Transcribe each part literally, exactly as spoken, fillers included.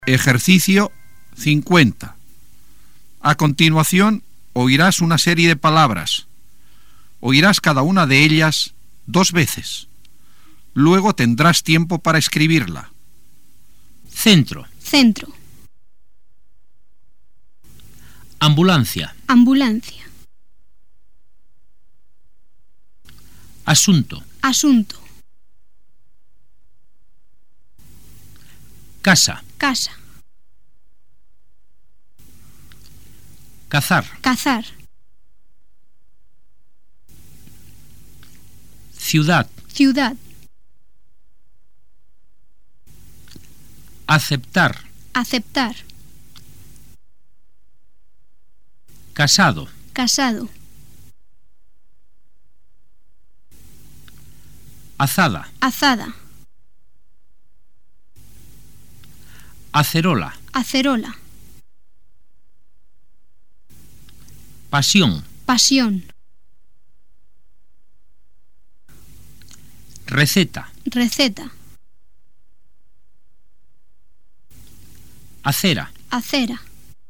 Ejercicio cincuenta. A continuación, oirás una serie de palabras. Oirás cada una de ellas dos veces. Luego tendrás tiempo para escribirla. Centro. Centro. Ambulancia. Ambulancia. Asunto. Asunto. Casa. Casa. Cazar. Cazar. Ciudad. Ciudad. Aceptar. Aceptar. Casado. Casado. Azada. Azada. Acerola. Acerola. Pasión. Pasión. Receta. Receta. Acera. Acera.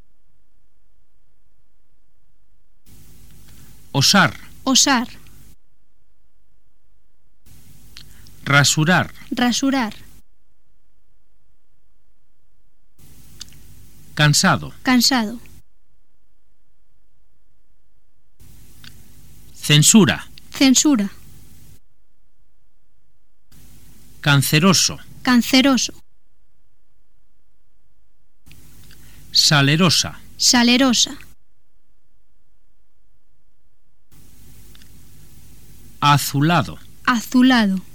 Osar. Osar. Rasurar. Rasurar. Cansado. Cansado. Censura. Censura. Canceroso. Canceroso. Salerosa. Salerosa. Azulado. Azulado.